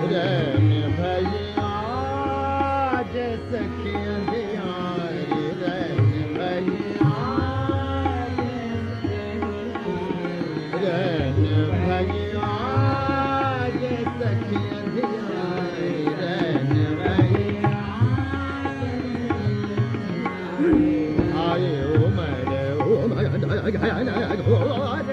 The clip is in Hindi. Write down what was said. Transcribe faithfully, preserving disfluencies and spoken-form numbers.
रैन भैया जे सखियां दियारी रैन भैया रैन भैया जे सखियां दियारी रैन भैया आए ओ मरे ओ